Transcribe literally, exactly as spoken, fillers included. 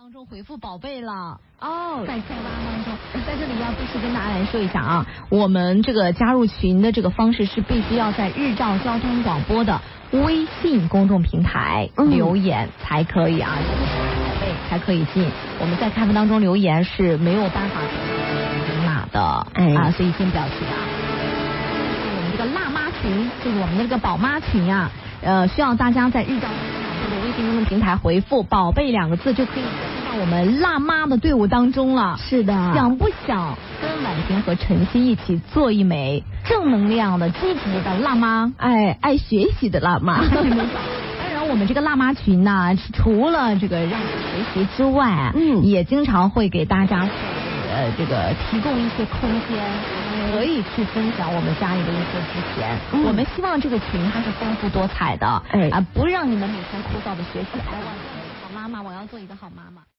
当中回复宝贝了哦， 在在拉当中，在这里要必须跟大家来说一下啊，我们这个加入群的这个方式是必须要在日照交通广播的微信公众平台留言才可以啊，宝贝才可以进。我们在开放当中留言是没有办法明码的，哎啊，所以先不要去啊。我们这个辣妈群就是我们的这个宝妈群啊，呃，需要大家在日照这个微信公众平台回复“宝贝”两个字，就可以进到我们辣妈的队伍当中了。 是的， 想不想跟婉婷和晨曦一起做一枚正能量的、积极的辣妈？ 哎，爱学习的辣妈。 当然，我们这个辣妈群呢，除了这个让你学习之外，嗯，也经常会给大家呃这个提供一些空间。可以去分享我们家里的一些知识，嗯、我们希望这个群它是丰富多彩的，哎啊，不让你们每天枯燥的学习。哎，我要做一个好妈妈，我要做一个好妈妈。